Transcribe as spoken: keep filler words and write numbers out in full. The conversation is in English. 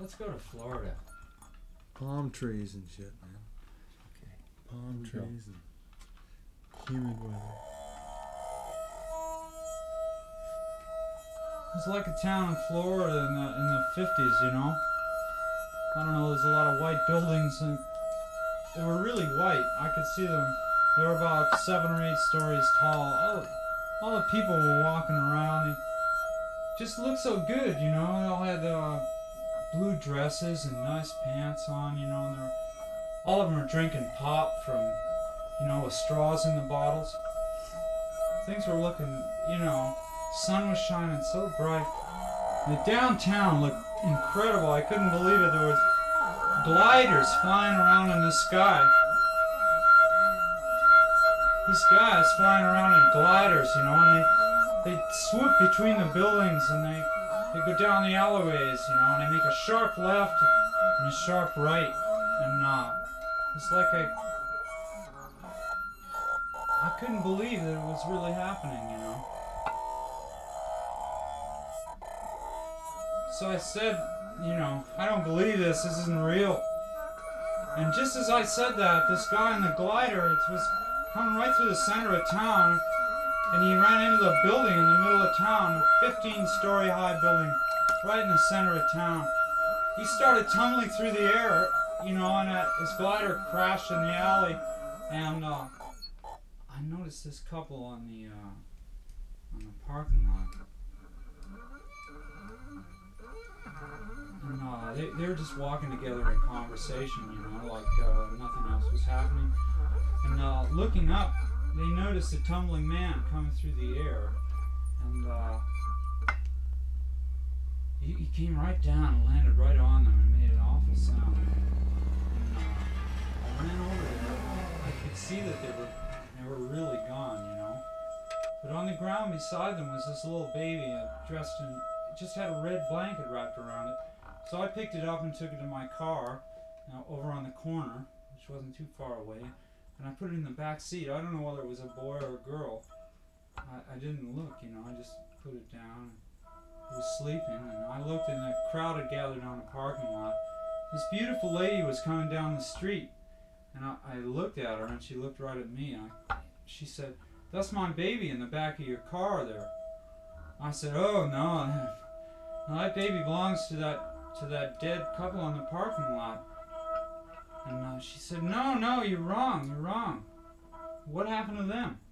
Let's go to Florida. Palm trees and shit, man. Okay. Palm Here we go. trees and humid weather. It's like a town in Florida in the in the fifties, you know. I don't know. There's a lot of white buildings, and they were really white. I could see them. They were about seven or eight stories tall. All, all the people were walking around. They just looked so good, you know. They all had uh, blue dresses and nice pants on, you know. And they're, all of them are drinking pop from, you know, with straws in the bottles. Things were looking, you know. Sun was shining so bright. The downtown looked incredible. I couldn't believe it. There was gliders flying around in the sky. These guys flying around in gliders, you know, and they they swoop between the buildings and they they go down the alleyways, you know, and they make a sharp left and a sharp right, and uh, it's like I I couldn't believe that it was really happening, you know. So I said, you know, I don't believe this, this isn't real. And just as I said that, this guy in the glider it was coming right through the center of town, and he ran into the building in the middle of town, a fifteen story high building, right in the center of town. He started tumbling through the air, you know, and uh, his glider crashed in the alley, and uh, I noticed this couple on the, uh, on the parking lot. And uh, they, they were just walking together in conversation, you know, like uh, nothing else was happening. And uh, looking up, they noticed a tumbling man coming through the air. And uh, he, he came right down and landed right on them and made an awful sound. And uh, I ran over there. I could see that they were, they were really gone, you know. But on the ground beside them was this little baby uh, dressed in, just had a red blanket wrapped around it. So I picked it up and took it to my car, you know, over on the corner, which wasn't too far away, and I put it in the back seat. I don't know whether it was a boy or a girl. I, I didn't look, you know, I just put it down. It was sleeping, and I looked, and the crowd had gathered on the parking lot. This beautiful lady was coming down the street, and I, I looked at her, and she looked right at me, and I, she said, "That's my baby in the back of your car there." I said, "Oh, no, no, that baby belongs to that to that dead couple on the parking lot." And uh, she said, "No, no, you're wrong, you're wrong. What happened to them?"